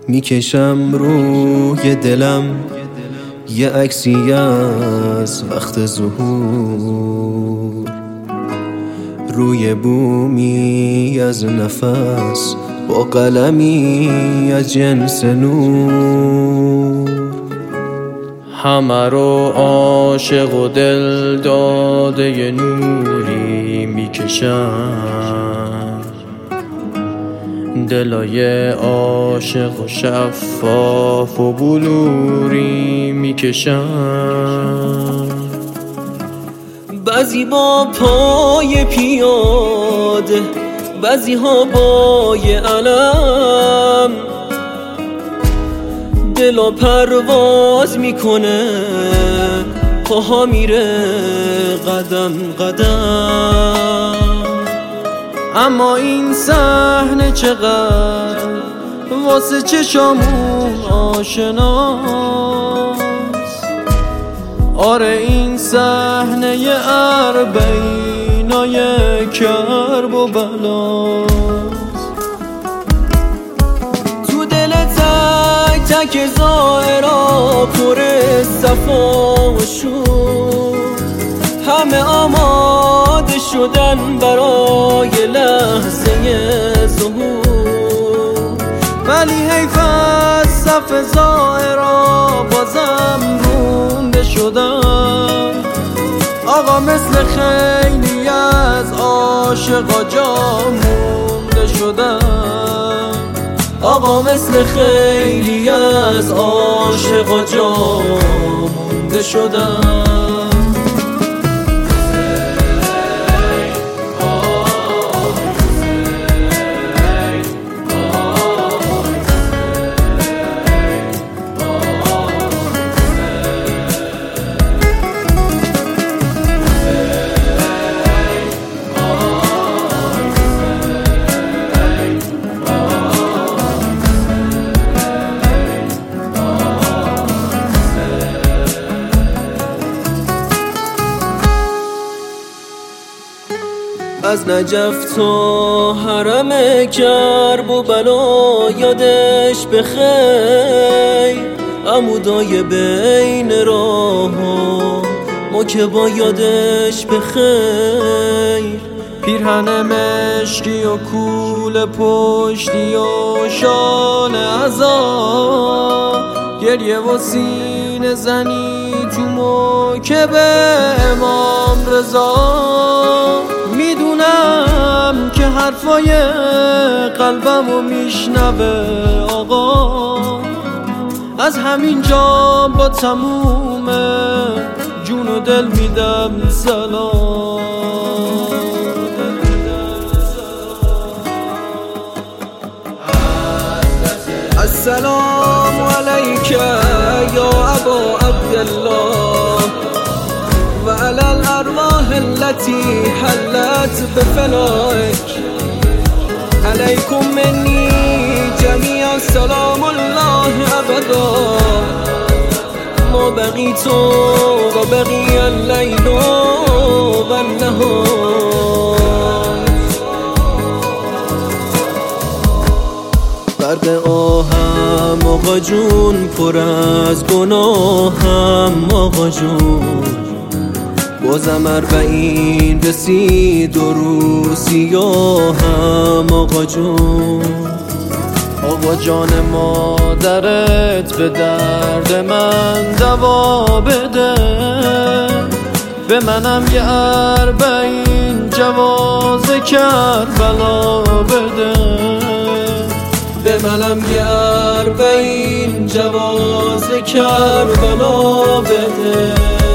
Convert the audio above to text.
میکشم روی دلم یه عکسی از وقت ظهور، روی بومی از نفس با قلمی از جنس نور. همه رو عاشق و دل داده ی نوری میکشم، دلای عاشق و شفاف و بلوری میکشم. بعضی با پای پیاده، بعضی ها با یه علم، دلا پرواز میکنه، پاها میره قدم قدم. اما این صحنه چقدر واسه چشامون آشناست. آره این صحنه ی اربعینای کرب و بلاست. تو دل تک تک زائرا پر صفا و شور، همه آماده شدن برای لحظه ظهور. ولی حیف از صف زائرا بازم رونده شدن. آقا مثل خیلی از عاشقا جا مونده شدن. آقا مثل خیلی از عاشقا جا مونده شدن. از نجف تا حرم کرب و بلا یادش بخیر، عمودای بین راه ها ما که با یادش بخیر. پیرهن مشکی و کول پشتی و شال عزا، گریه و سینه زنی تو موکب امام رضا. میدونم که حرفای قلبمو میشنوه آقا، از همین جا با تموم جون و دل میدم سلام. السلام علیک یا ابا عبدالله و علی الارواح التي حلت بفنائك. علیکم منی جمیعا سلام الله ابدا، ما بقیت و بقی اللیل و النهار. غرق آهم آقا جون، پر از گناهم آقا جون. بازم اربعین رسید و رو سیاهم آقا جون. آقا جان مادرت به درد من دوا بده، به منم یه اربعین جواز کربلا بده. به منم یه اربعین جواز کربلا بده.